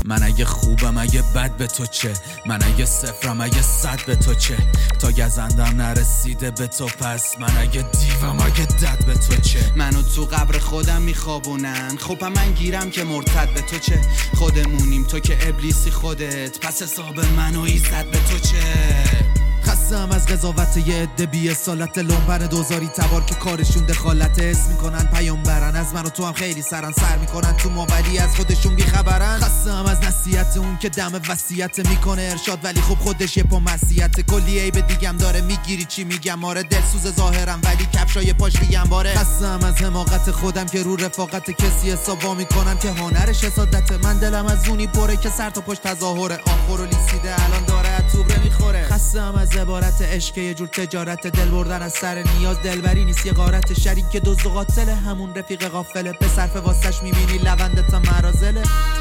من اگه خوبم اگه بد به تو چه، من اگه صفرم اگه 100 به تو چه، تا گزندم نرسیده به تو پس من اگه دیوم اگه دد به تو چه. منو تو قبر خودم میخوابونن، خب من گیرم که مرتد به تو چه، خودمونیم تو که ابلیسی خودت، پس حساب منو ایزد به تو چه. خستم از قضاوت یه عده بی اصالت لنبن دوزاری تبار که کارشون دخالت حس میکنن پیامبرن، از من و تو هم خیلی سرن سر میکنن تو ما ولی از خودشون بیخبرن. خستم از نصیحت اون که دم وصیت میکنه ارشاد ولی خب خودش یه پا مسیحت، کلی عیب دیگم داره میگیری چی میگم، آره دلسوز ظاهرم ولی کفشای پاش میگم باره. خستم از حماقت خودم که رو رفاقت کسی حسابا میکنم که هنرش حسادت، من دلم از اونی پره که سر تا پشت تظاهره، آخر و لیسیده الان داره توبره میخوره. خستم از عبارت عشق یه جور تجارت، دل بردن از سر نیاز دلبری نیست یه غارت، شریک دزد و قاتل همون رفیق غافله، به صرف واسش میبینی لونده تا مرازله.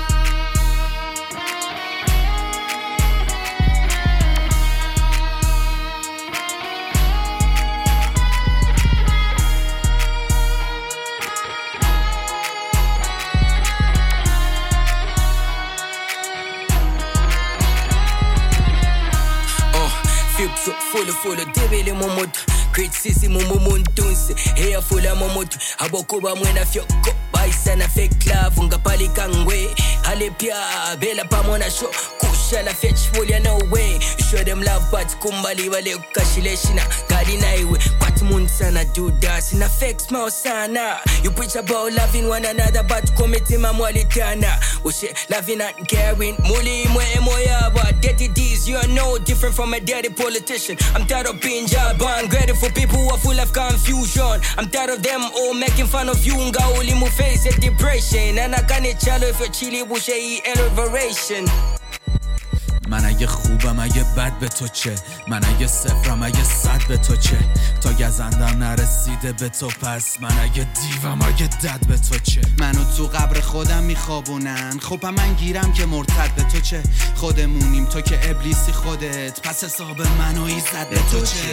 Full debele momoto criticism mumuntunsi hair full momoto abokuba mwena fyoko baisana fake love ungapalika ngwe halepia bela pamona show kushala fetch full ya no way show them love but kumbali wale ukashileshina gadi naiwe but munsana do that in a fake small sana you preach about loving one another but committing mamwalitana ushe loving and caring muli mwe moya but dirty deeds you are no different from a dirty politician. I'm tired of being jaban, grateful for people who are full of confusion. I'm tired of them all making fun of you. Nga uli mu face a depression. And I can't chalo if you're chilly bushe elevation. من اگه خوبم اگه بد به تو چه، من اگه صفرم اگه 100 به تو چه، تا گزندم نرسیده به تو پس من اگه دیوم اگه دد به تو چه. منو تو قبر خودم میخوابونن، خب من گیرم که مرتد به تو چه، خودمونیم تو که ابلیسی خودت، پس حساب منو ایزد به تو چه.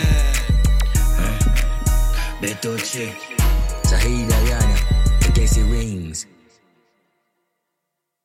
به تو چه Zahida Yana, the Casey Rings